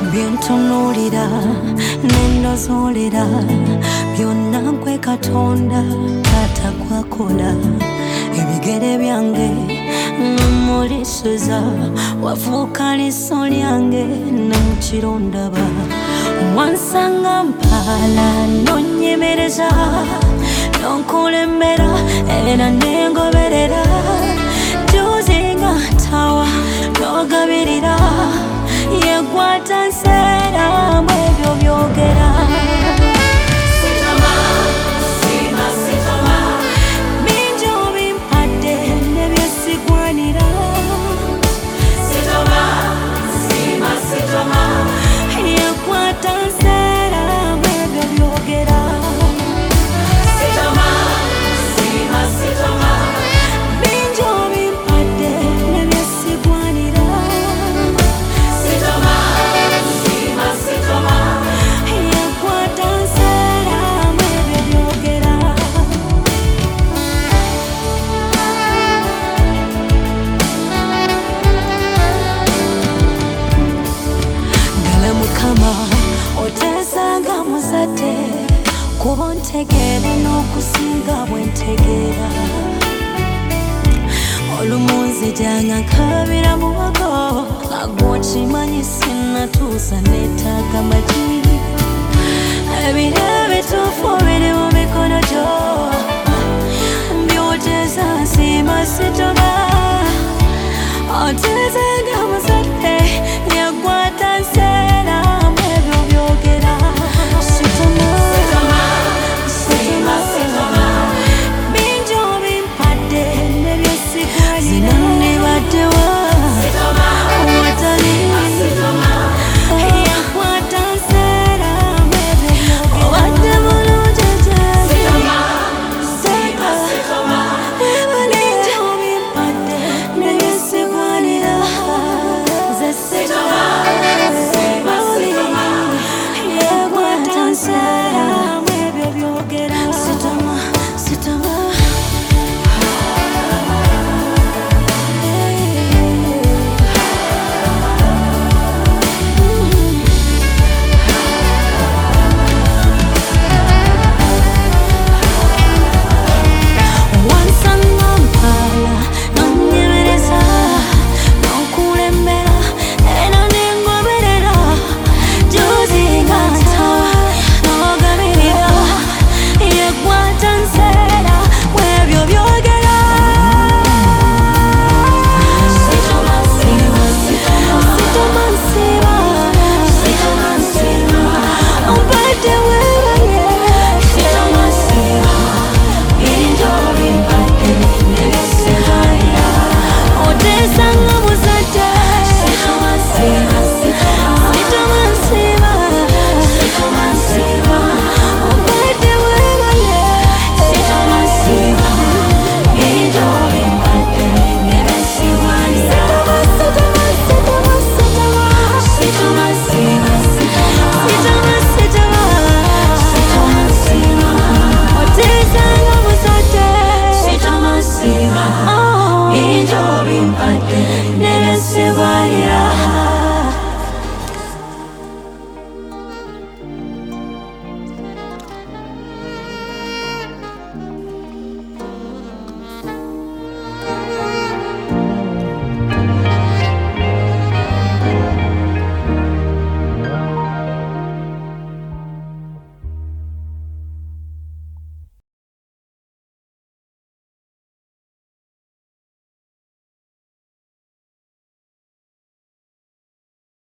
Byentunuulira n'endozolera byonna nkwe Katonda taata gwakola. Ebigere byange ng'omulisuza wafuuka liiso lyange ne mu kiro ndaba. Wansanga mpaala n'onnyemereza n'onkulembera era n'engoberera. Gy'ozinga ntawa n'ogabirira yekwata nseera mu ebyo byogera. Bingi obimpadde ne byesigwanira. Yekwata nseera mu ebyo byogera. Bingi obimpadde ne byesigwanira. Yekwata nseera mu ebyo byogera. Ddala Mukama oteesanga muzadde kuba ontegeera n'okusinga bwe ntegeera. Olumu nzijanga nkabira muwago nga gw'okimanyi sinnatuusa neetaaga magi. Ebiro ebituufu biri mu mikono gyo by'oteesa nsiima sitoba. Oteesanga muzadde